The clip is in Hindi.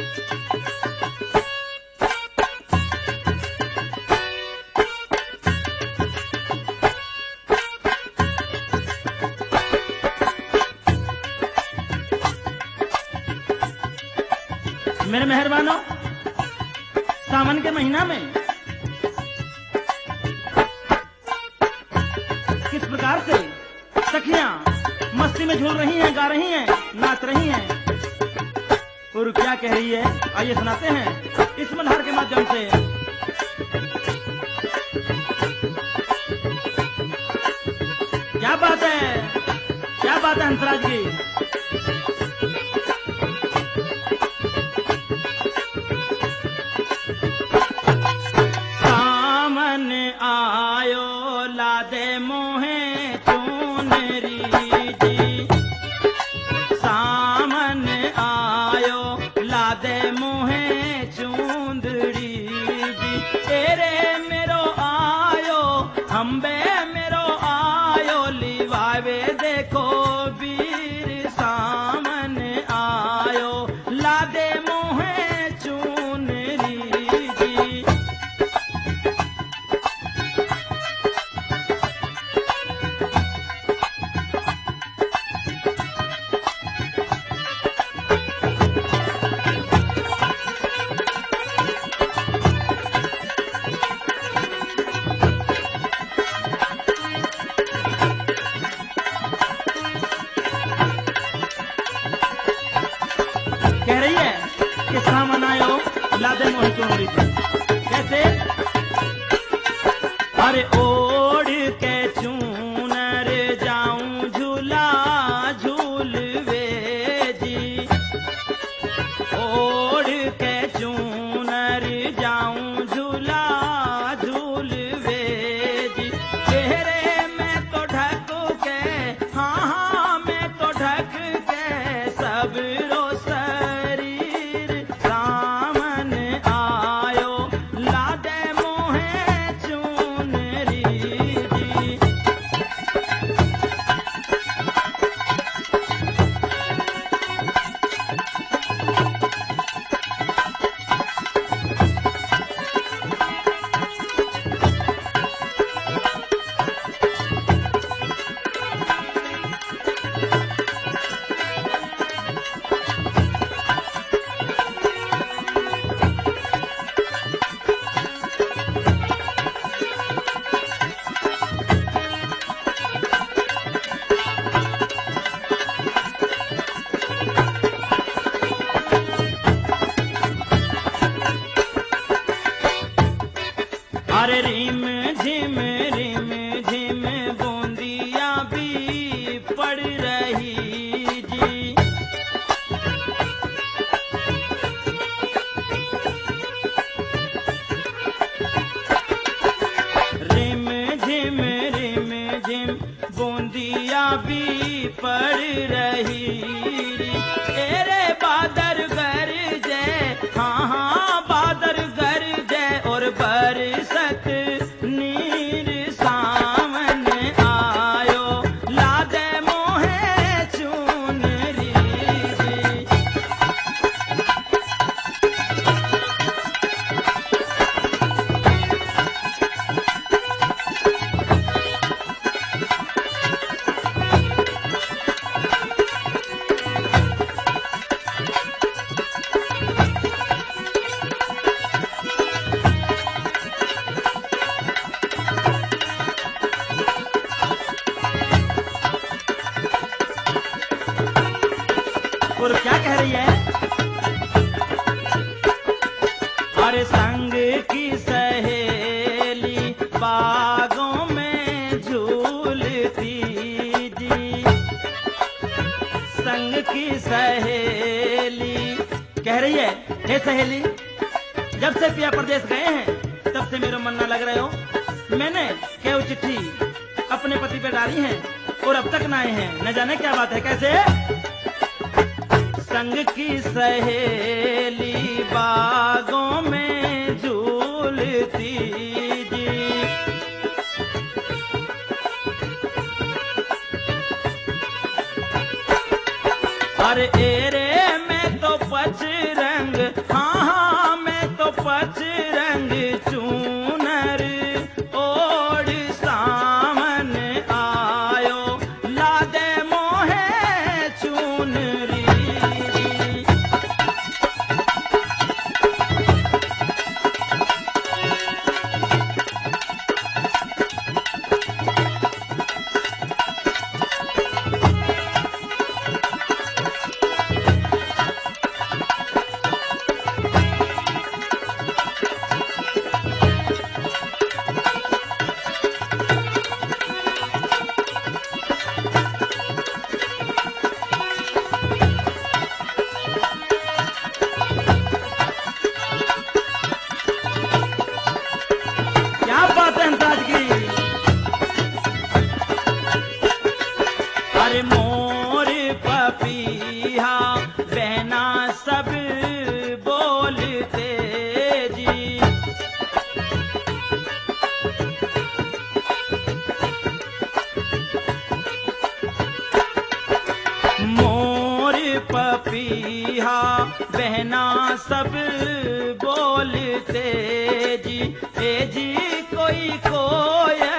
मेरे मेहरबानों, सावन के महीना में किस प्रकार से सखियां मस्ती में झूल रही हैं, गा रही हैं, नाच रही हैं और क्या कह रही है, आइए सुनाते हैं इस मल्हार के माध्यम से। क्या बात है, क्या बात है हंसराज की। आयो लादे मोहे चुनरी जी, सामन आयो लादे मोहे चुंदड़ी जी, तेरे मेरो आयो हम्बे मेरो आयो लिवावे देखो वीर, सामन आयो लादे मोहे चुनरी जी। कह रही है कि सामन आयो लादे मोहे चुनरी जी, कैसे? अरे ओढ़ के चूनर जाऊं झूला झूलवे जी, ओढ़ के चूनर जाऊं झूला झूलवे जी, चेहरे में तो ढक के, हाँ हाँ मैं तो ढक के सब अरे रिम झिम बूंदिया भी पड़ रही जी, रिम झिम बूंदिया भी पड़ रही, तेरे बादर गरजे, हाँ हाँ बादर गरजे और बरसत नीर, सावन आयो लादे मोहे चुनरी जी। और क्या कह रही है? अरे संग की सहेली बागों में झूलती जी, संग की सहेली कह रही है, हे सहेली जब से पिया प्रदेश गए हैं तब से मेरा मन न लग रहे हो, मैंने केव चिट्ठी अपने पति पे डाली है और अब तक न आए हैं, न जाने क्या बात है। कैसे? संग की सहेली बागों में झूलती जी, अरे एरे में तो पचरंग चुनरी। क्या बात है हंसराज की। अरे मोर पपीहा बहना सब बोलते जी। मोर पपीहा बहना सब बोलते जी। ए जी कोई कोयल